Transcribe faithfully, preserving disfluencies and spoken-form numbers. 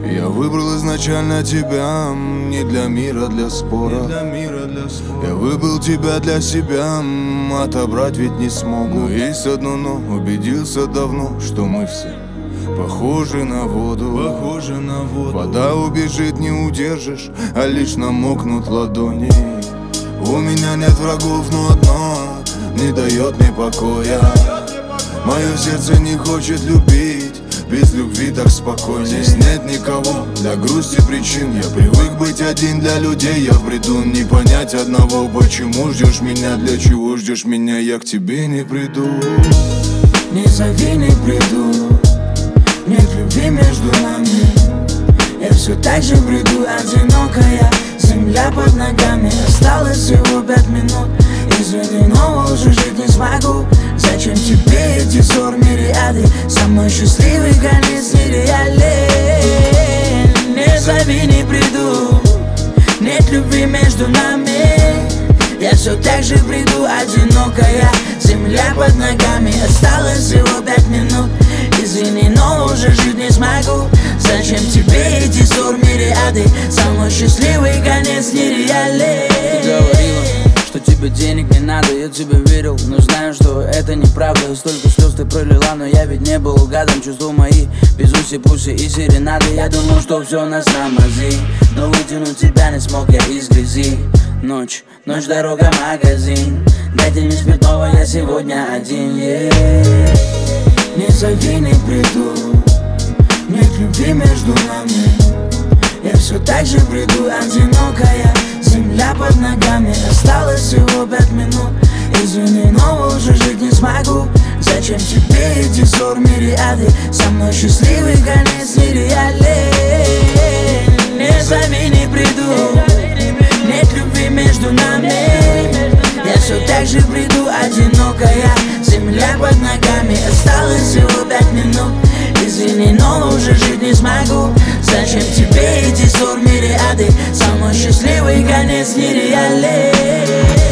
Я выбрал изначально тебя не для мира, для спора. Я выбрал тебя для себя, отобрать ведь не смогу. Но есть одно но, убедился давно, что мы все похожи на воду. Похожи на воду. Вода убежит, не удержишь, а лишь намокнут ладони. У меня нет врагов, но одно не дает мне покоя. Мое сердце не хочет любить, без любви так спокойно. Здесь нет никого для грусти причин. Я привык быть один для людей. Я в бреду не понять одного. Почему ждешь меня, для чего ждешь меня? Я к тебе не приду. Не зови, не приду. Нет любви между нами. Я все так же в бреду, одинокая. Земля под ногами. Осталось всего пять минут. Извини, но уже жить не смогу. Зачем тебе эти ссор, мириады? Со мной счастливый конец нереален. Не зови, не приду. Нет любви между нами. Я все так же в бреду, одинокая. Земля под ногами. Осталось всего пять минут. Извини, но уже жить не смогу. Зачем тебе эти ссор, мириады? Со мной счастливый конец нереален. Ты говорила, что тебе денег не надо, я тебе верил, но знаю, что это неправда. Столько слез ты пролила, но я ведь не был гадом. Чувства мои без уси-пуси и серенады. Я думал, что все на самози, но вытянуть тебя не смог я из грязи. Ночь, ночь, дорога, магазин. Дайте мне спиртного, я сегодня один, yeah. Не зови, не приду. Нет любви между нами. Я все так же в бреду, одинокая. Земля под ногами. Осталось всего пять минут. Извини, но уже жить не смогу. Зачем тебе эти ссор, мириады? Со мной счастливый конец нереален. Не зови, не приду. Нет любви между нами. Я все так же в бреду, одинокая. Земля под ногами. Осталось всего пять минут. Извини, но уже жить не смогу. Зачем тебе эти ссор, мириады? Со мной счастливый конец нереален.